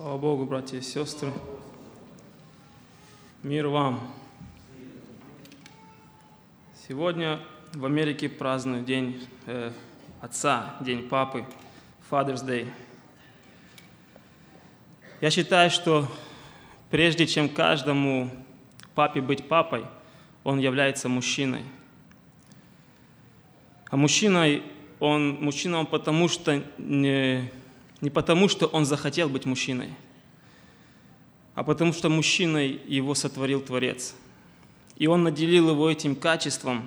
Слава Богу, братья и сестры. Мир вам. Сегодня в Америке празднуют День Отца, День Папы, Father's Day. Я считаю, что прежде чем каждому папе быть папой, он является мужчиной. А мужчина он потому что не потому, что он захотел быть мужчиной, а потому что мужчиной его сотворил Творец. И он наделил его этим качеством.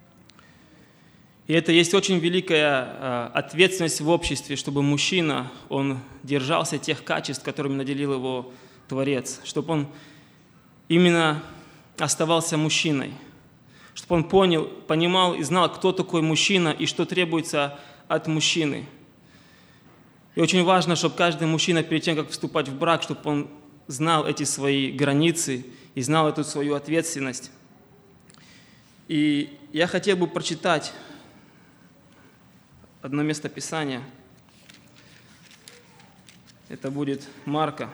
И это есть очень великая ответственность в обществе, чтобы мужчина, он держался тех качеств, которыми наделил его Творец, чтобы он именно оставался мужчиной, чтобы он понимал и знал, кто такой мужчина и что требуется от мужчины. И очень важно, чтобы каждый мужчина перед тем, как вступать в брак, чтобы он знал эти свои границы и знал эту свою ответственность. И я хотел бы прочитать одно место Писания. Это будет Марка.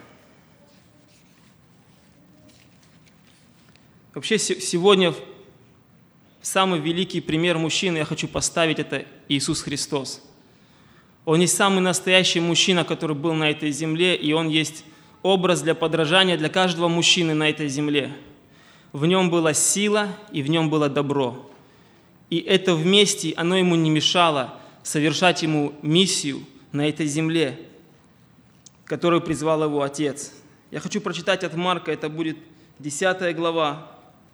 Вообще сегодня самый великий пример мужчины я хочу поставить, это Иисус Христос. Он есть самый настоящий мужчина, который был на этой земле, и Он есть образ для подражания для каждого мужчины на этой земле. В Нем была сила, и в Нем было добро. И это вместе, оно Ему не мешало совершать Ему миссию на этой земле, которую призвал Его Отец. Я хочу прочитать от Марка, это будет 10 глава.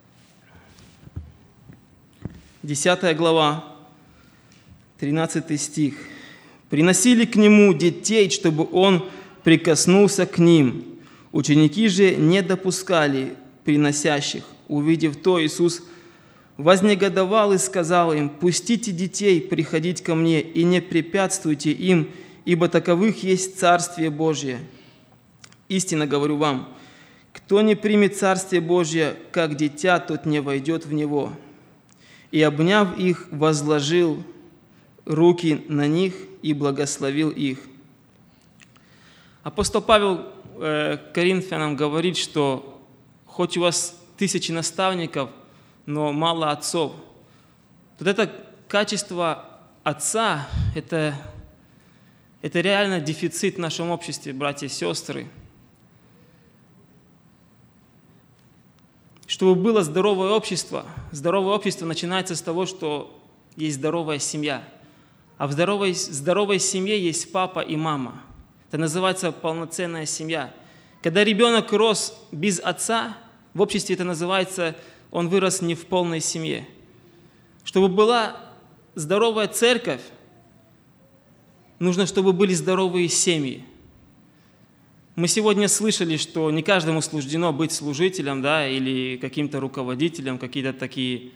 10 глава, 13 стих. «Приносили к Нему детей, чтобы Он прикоснулся к ним. Ученики же не допускали приносящих. Увидев то, Иисус вознегодовал и сказал им: „Пустите детей приходить ко Мне, и не препятствуйте им, ибо таковых есть Царствие Божие. Истинно говорю вам, кто не примет Царствие Божие, как дитя, тот не войдет в него“. И, обняв их, возложил руки на них и благословил их». Апостол Павел Коринфянам говорит, что хоть у вас 1000 наставников, но мало отцов. Вот это качество отца, это реально дефицит в нашем обществе, братья и сестры. Чтобы было здоровое общество начинается с того, что есть здоровая семья. А в здоровой семье есть папа и мама. Это называется полноценная семья. Когда ребенок рос без отца, в обществе это называется, он вырос не в полной семье. Чтобы была здоровая церковь, нужно, чтобы были здоровые семьи. Мы сегодня слышали, что не каждому суждено быть служителем, или каким-то руководителем, какие-то такие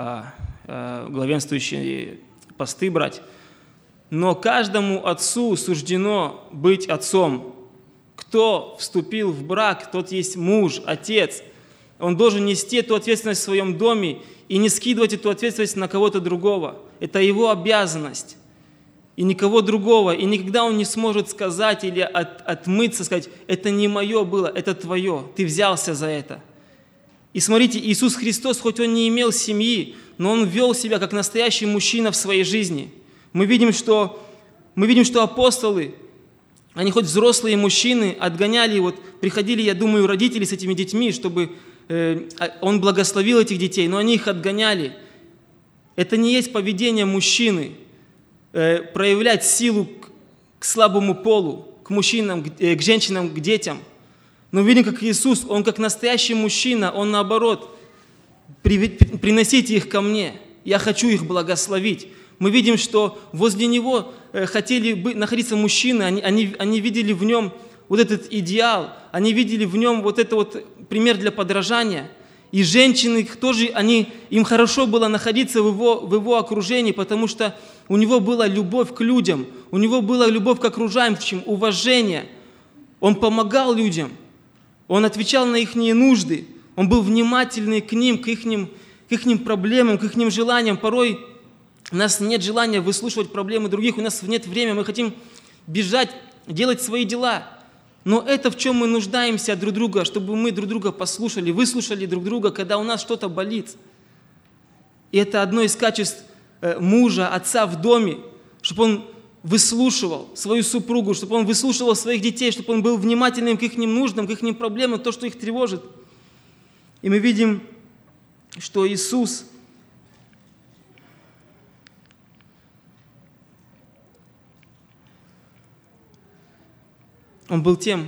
главенствующие посты брать. Но каждому отцу суждено быть отцом. Кто вступил в брак, тот есть муж, отец. Он должен нести эту ответственность в своем доме и не скидывать эту ответственность на кого-то другого. Это его обязанность. И никого другого. И никогда он не сможет сказать или отмыться, сказать: «Это не мое было, это твое, ты взялся за это». И смотрите, Иисус Христос, хоть Он не имел семьи, но Он вел себя как настоящий мужчина в своей жизни. Мы видим, что апостолы, они хоть взрослые мужчины, отгоняли, приходили, я думаю, родители с этими детьми, чтобы Он благословил этих детей, но они их отгоняли. Это не есть поведение мужчины, проявлять силу к слабому полу, к мужчинам, к женщинам, к детям. Но видим, как Иисус, Он как настоящий мужчина, Он наоборот: «Приносите их ко Мне, я хочу их благословить». Мы видим, что возле Него хотели находиться мужчины, они видели в Нем вот этот идеал, они видели в Нем вот это пример для подражания. И женщины тоже, им хорошо было находиться в его окружении, потому что у Него была любовь к людям, у Него была любовь к окружающим, уважение. Он помогал людям, Он отвечал на их нужды, Он был внимательный к ним, к их проблемам, к их желаниям. Порой у нас нет желания выслушивать проблемы других, у нас нет времени, мы хотим бежать, делать свои дела. Но это в чем мы нуждаемся друг друга, чтобы мы друг друга послушали, выслушали друг друга, когда у нас что-то болит. И это одно из качеств мужа, отца в доме, чтобы он выслушивал свою супругу, чтобы он выслушивал своих детей, чтобы он был внимательным к их нуждам, к их проблемам, то, что их тревожит. И мы видим, что Иисус, Он был тем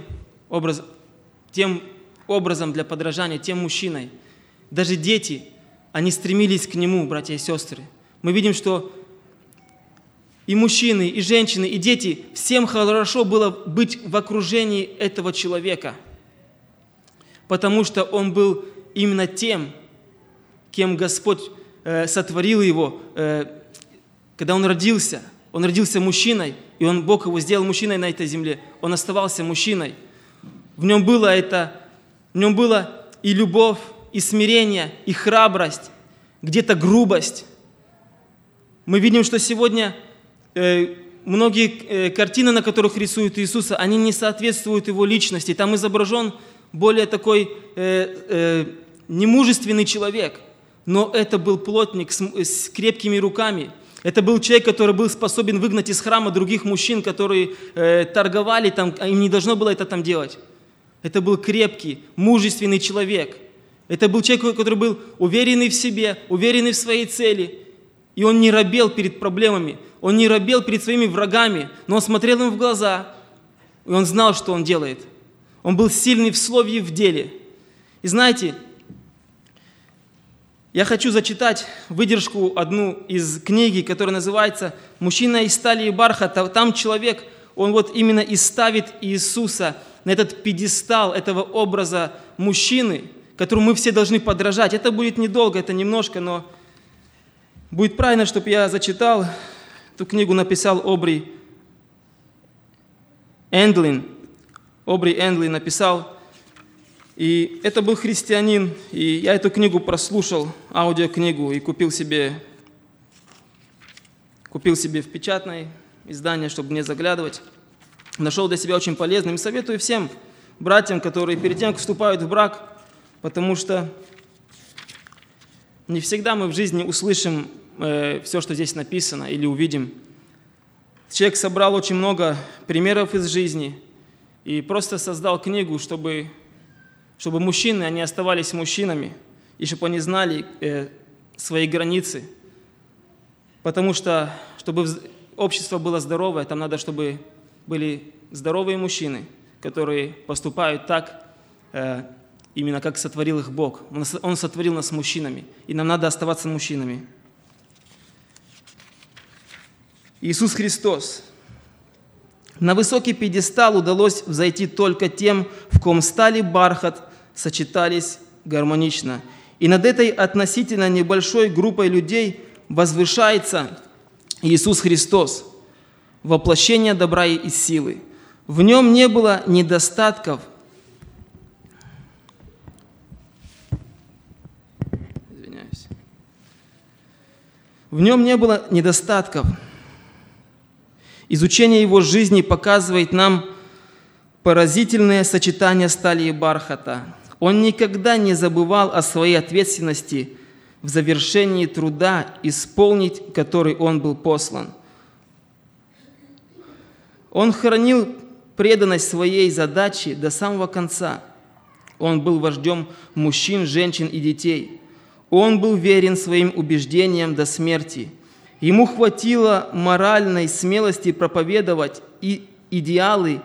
образом для подражания, тем мужчиной. Даже дети, они стремились к Нему, братья и сестры. Мы видим, что и мужчины, и женщины, и дети, всем хорошо было быть в окружении этого человека, потому что он был именно тем, кем Господь сотворил его, когда он родился. Он родился мужчиной, и Бог его сделал мужчиной на этой земле. Он оставался мужчиной. В нем было и любовь, и смирение, и храбрость, где-то грубость. Мы видим, что сегодня многие картины, на которых рисуют Иисуса, они не соответствуют Его личности. Там изображен более такой немужественный человек, но это был плотник с крепкими руками. Это был человек, который был способен выгнать из храма других мужчин, которые торговали там, а им не должно было это там делать. Это был крепкий, мужественный человек. Это был человек, который был уверенный в себе, уверенный в своей цели. И он не робел перед проблемами, он не робел перед своими врагами, но он смотрел им в глаза, и он знал, что он делает. Он был сильный в слове и в деле. И знаете, я хочу зачитать выдержку одну из книги, которая называется «Мужчина из стали и бархата». Там человек, он вот именно и ставит Иисуса на этот пьедестал этого образа мужчины, которому мы все должны подражать. Это будет недолго, это немножко, но будет правильно, чтобы я зачитал. Эту книгу написал Обри Эндлин. Обри Эндлин написал. И это был христианин, и я эту книгу прослушал, аудиокнигу, и купил себе в печатное издание, чтобы не заглядывать. Нашел для себя очень полезным и советую всем братьям, которые перед тем, как вступают в брак, потому что не всегда мы в жизни услышим все, что здесь написано, или увидим. Человек собрал очень много примеров из жизни и просто создал книгу, чтобы мужчины, они оставались мужчинами, и чтобы они знали свои границы. Потому что, чтобы общество было здоровое, там надо, чтобы были здоровые мужчины, которые поступают так, именно как сотворил их Бог. Он сотворил нас мужчинами, и нам надо оставаться мужчинами. Иисус Христос. На высокий пьедестал удалось взойти только тем, в ком стали бархат, сочетались гармонично. И над этой относительно небольшой группой людей возвышается Иисус Христос, воплощение добра и силы. В нем не было недостатков. В нем не было недостатков. Изучение его жизни показывает нам поразительное сочетание стали и бархата. Он никогда не забывал о своей ответственности в завершении труда, исполнить который он был послан. Он хранил преданность своей задаче до самого конца. Он был вождем мужчин, женщин и детей. Он был верен своим убеждениям до смерти. Ему хватило моральной смелости проповедовать и идеалы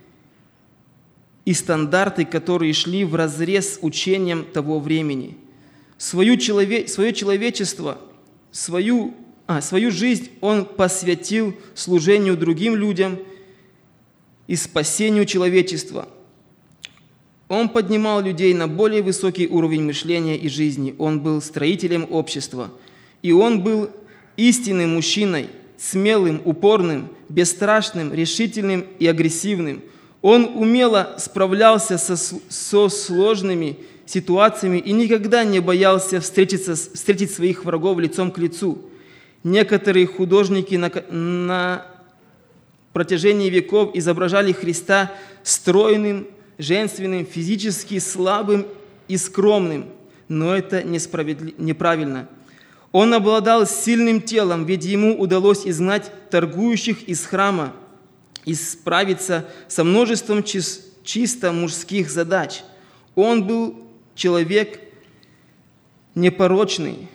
и стандарты, которые шли вразрез с учением того времени. Свое человечество, свою жизнь он посвятил служению другим людям и спасению человечества. Он поднимал людей на более высокий уровень мышления и жизни. Он был строителем общества. И он был истинным мужчиной, смелым, упорным, бесстрашным, решительным и агрессивным. Он умело справлялся со сложными ситуациями и никогда не боялся встретить своих врагов лицом к лицу. Некоторые художники протяжении веков изображали Христа стройным, женственным, физически слабым и скромным. Но это неправильно. Он обладал сильным телом, ведь ему удалось изгнать торгующих из храма и справиться со множеством чисто мужских задач. Он был человеком непорочным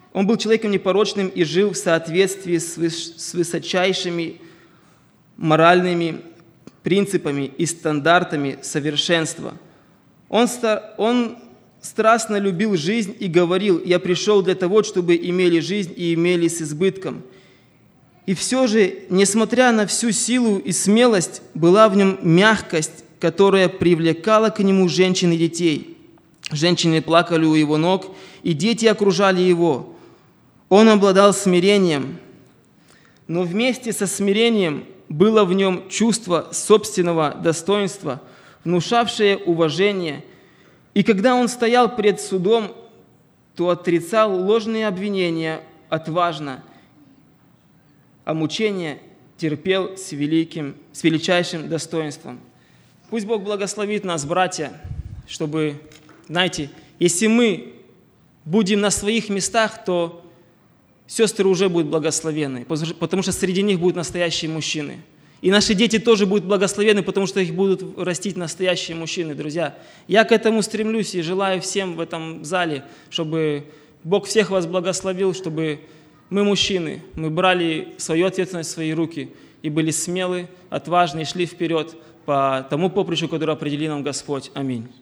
и жил в соответствии с высочайшими моральными принципами и стандартами совершенства. Он страстно любил жизнь и говорил: «Я пришел для того, чтобы имели жизнь и имели с избытком». И все же, несмотря на всю силу и смелость, была в нем мягкость, которая привлекала к нему женщин и детей. Женщины плакали у его ног, и дети окружали его. Он обладал смирением, но вместе со смирением было в нем чувство собственного достоинства, внушавшее уважение. И когда он стоял пред судом, то отрицал ложные обвинения отважно, а мучения терпел с величайшим достоинством. Пусть Бог благословит нас, братья, чтобы, знаете, если мы будем на своих местах, то сестры уже будут благословенны, потому что среди них будут настоящие мужчины. И наши дети тоже будут благословенны, потому что их будут растить настоящие мужчины, друзья. Я к этому стремлюсь и желаю всем в этом зале, чтобы Бог всех вас благословил, чтобы мы, мужчины, мы брали свою ответственность в свои руки и были смелы, отважны и шли вперед по тому поприщу, которое определил нам Господь. Аминь.